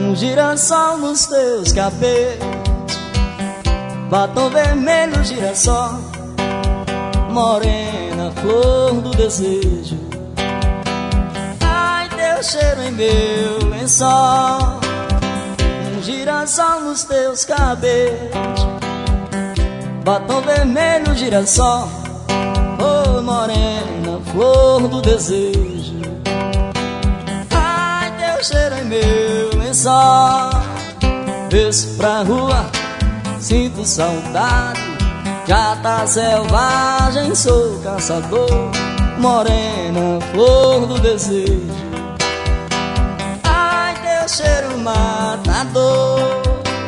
Um girassol nos teus cabelos, batom vermelho, girassol, morena, flor do desejo. Ai, teu cheiro em meu lençol. Um girassol nos teus cabelos, batom vermelho, girassol, oh, morena, flor do desejo. Ai, teu cheiro em meu lençol. Desço pra rua, sinto saudade, já tá selvagem, sou caçador, morena, flor do desejo. Ai, teu cheiro matador.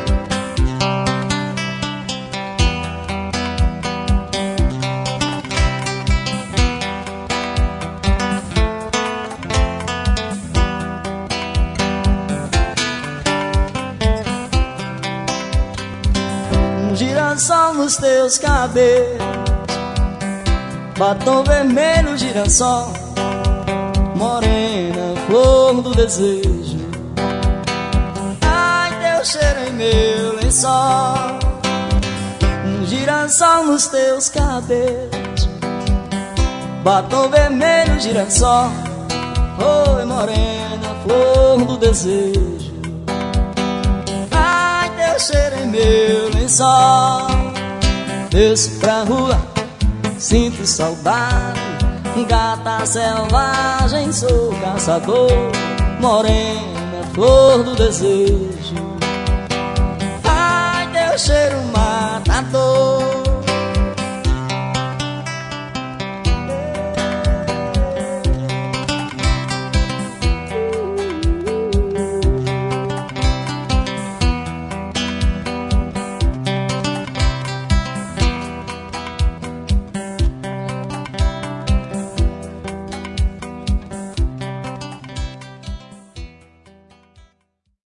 Um girassol nos teus cabelos, batom vermelho, girassol, morena, flor do desejo. Ai, teu cheiro em meu lençol. Um girassol nos teus cabelos, batom vermelho, girassol, oi, morena, flor do desejo. Ai, teu cheiro em meu lençol. Desço pra rua, sinto saudade, gata selvagem, sou caçador, morena, flor do desejo.